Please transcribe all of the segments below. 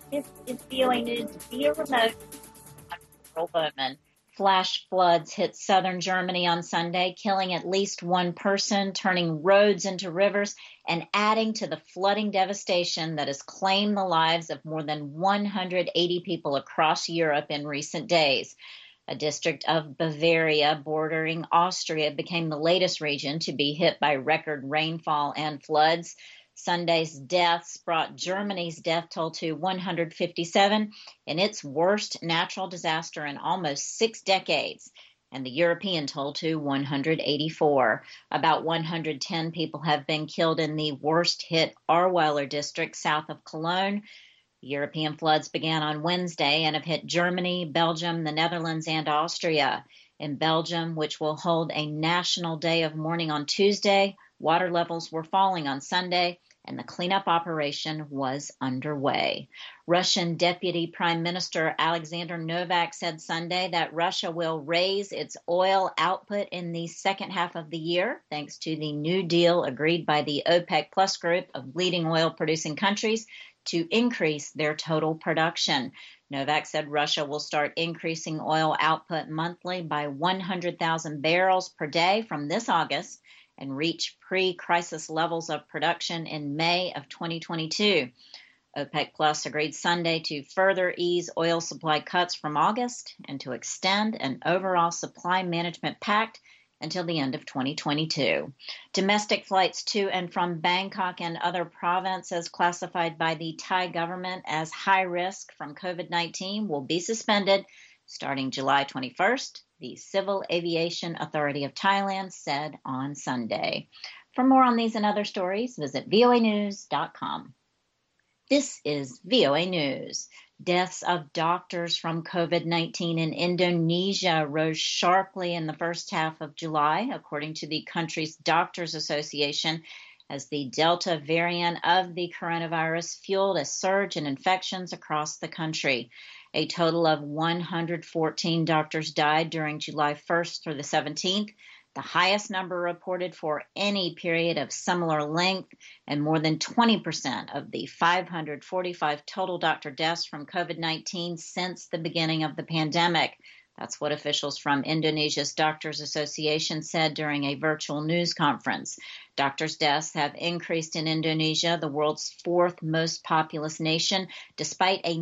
This is VOA News via remote. I'm Laurel Bowman. Flash floods hit southern Germany on Sunday, killing at least one person, turning roads into rivers, and adding to the flooding devastation that has claimed the lives of more than 180 people across Europe in recent days. A district of Bavaria bordering Austria became the latest region to be hit by record rainfall and floods. Sunday's deaths brought Germany's death toll to 157 in its worst natural disaster in almost 6 decades, and the European toll to 184. About 110 people have been killed in the worst-hit Ahrweiler district south of Cologne. European floods began on Wednesday and have hit Germany, Belgium, the Netherlands, and Austria. In Belgium, which will hold a national day of mourning on Tuesday, water levels were falling on Sunday, and the cleanup operation was underway. Russian Deputy Prime Minister Alexander Novak said Sunday that Russia will raise its oil output in the second half of the year, thanks to the new deal agreed by the OPEC Plus group of leading oil-producing countries to increase their total production. Novak said Russia will start increasing oil output monthly by 100,000 barrels per day from this August and reach pre-crisis levels of production in May of 2022. OPEC Plus agreed Sunday to further ease oil supply cuts from August and to extend an overall supply management pact until the end of 2022. Domestic flights to and from Bangkok and other provinces classified by the Thai government as high risk from COVID-19 will be suspended starting July 21st, the Civil Aviation Authority of Thailand said on Sunday. For more on these and other stories, visit voanews.com. This is VOA News. Deaths of doctors from COVID-19 in Indonesia rose sharply in the first half of July, according to the country's Doctors Association, as the Delta variant of the coronavirus fueled a surge in infections across the country. A total of 114 doctors died during July 1st through the 17th, the highest number reported for any period of similar length, and more than 20% of the 545 total doctor deaths from COVID-19 since the beginning of the pandemic. That's what officials from Indonesia's Doctors Association said during a virtual news conference. Doctors' deaths have increased in Indonesia, the world's fourth most populous nation, despite a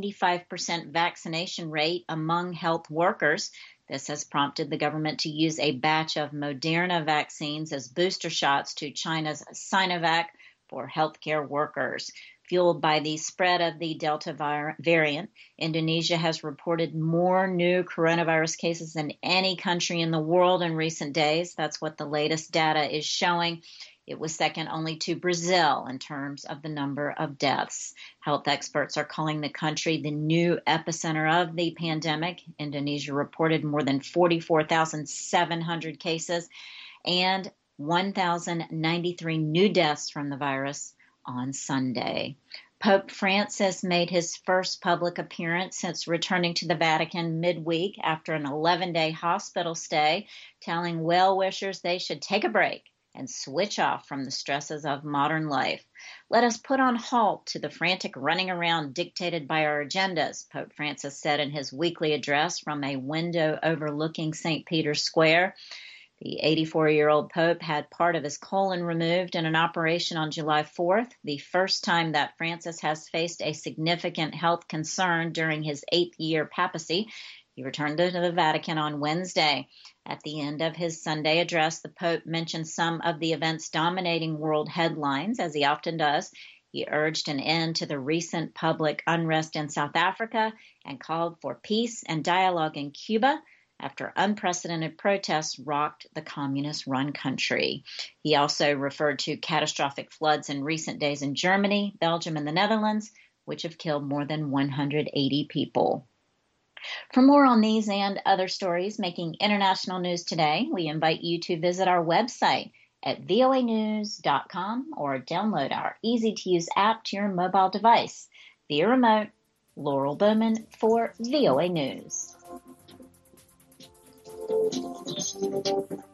95% vaccination rate among health workers. This has prompted the government to use a batch of Moderna vaccines as booster shots to China's Sinovac for healthcare workers. Fueled by the spread of the Delta variant, Indonesia has reported more new coronavirus cases than any country in the world in recent days. That's what the latest data is showing. It was second only to Brazil in terms of the number of deaths. Health experts are calling the country the new epicenter of the pandemic. Indonesia reported more than 44,700 cases and 1,093 new deaths from the virus on Sunday. Pope Francis made his first public appearance since returning to the Vatican midweek after an 11-day hospital stay, telling well-wishers they should take a break and switch off from the stresses of modern life. Let us put on halt to the frantic running around dictated by our agendas, Pope Francis said in his weekly address from a window overlooking St. Peter's Square. The 84-year-old Pope had part of his colon removed in an operation on July 4th, the first time that Francis has faced a significant health concern during his 8th-year papacy. He returned to the Vatican on Wednesday. At the end of his Sunday address, the Pope mentioned some of the events dominating world headlines, as he often does. He urged an end to the recent public unrest in South Africa and called for peace and dialogue in Cuba after unprecedented protests rocked the communist-run country. He also referred to catastrophic floods in recent days in Germany, Belgium, and the Netherlands, which have killed more than 180 people. For more on these and other stories making international news today, we invite you to visit our website at voanews.com or download our easy-to-use app to your mobile device. Via remote, Laurel Bowman for VOA News.